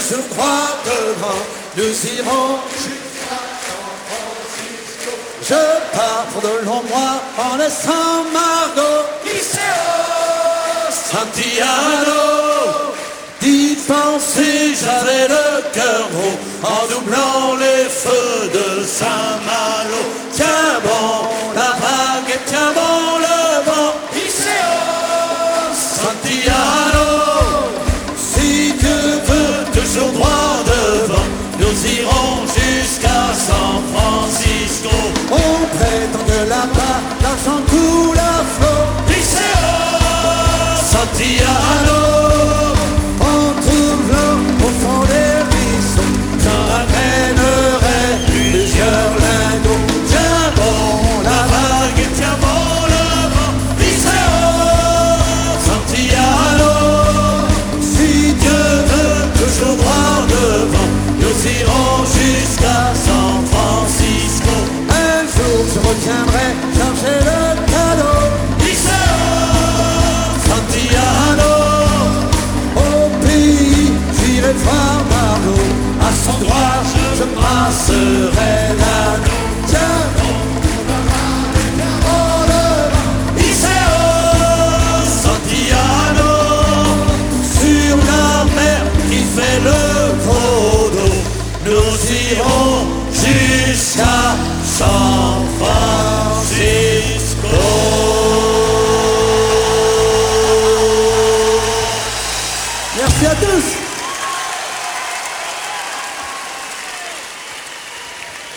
toujours droit devant, nous irons. Je pars pour de longs mois en laissant Margot. Santiago, d'y penser, j'avais le cœur gros en doublant les feux de Saint-Malo. Tiens bon la vague et tiens bon le vent. Santiago, si Dieu veut toujours droit devant, nous irons jusqu'à San Francisco. On prétend que là-bas l'argent coule à flot. Santiago, on trouve l'or au fond des ruisseaux. J'en ramènerai plusieurs lingots. Tiens bon la vague et tiens bon le vent. Santiago, si Dieu veut toujours droit devant, nous irons jusqu'à San Francisco. Un jour je retiendrai chercher le cadeau. Au pays, j'irai voir Margot. À son droit, je passerai l'anneau. Tiens, Santiago, sur la mer qui fait le vaudou, nous irons